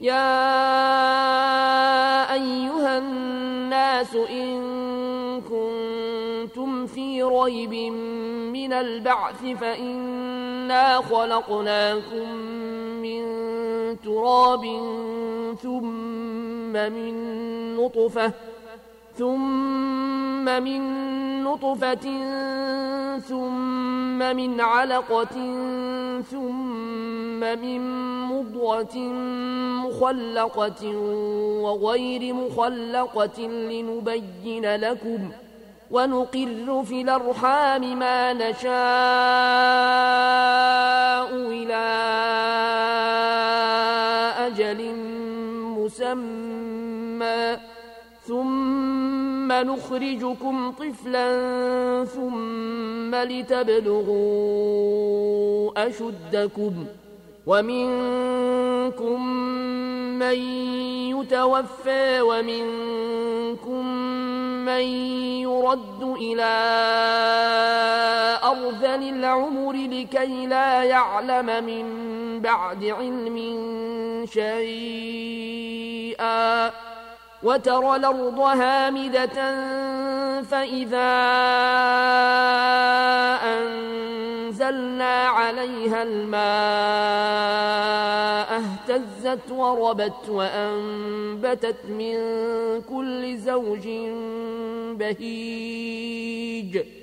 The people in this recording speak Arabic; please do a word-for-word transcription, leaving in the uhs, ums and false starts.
يا أيها الناس إن كنتم في ريب من البعث فإنا خلقناكم من تراب ثم من نطفة ثم من نطفة ثم من علقة ثم من مضغة مخلقة وغير مخلقة لنبين لكم ونقر في الأرحام ما نشاء إلى أجل مسمى ثم نخرجكم طفلا ثم لتبلغوا أشدكم ومنكم من يتوفى ومنكم من يرد إلى أرذل العمر لكي لا يعلم من بعد علم شيئا وترى الأرض هامدة فإذا أنزلنا عليها الماء اهتزت وربت وأنبتت من كل زوج بهيج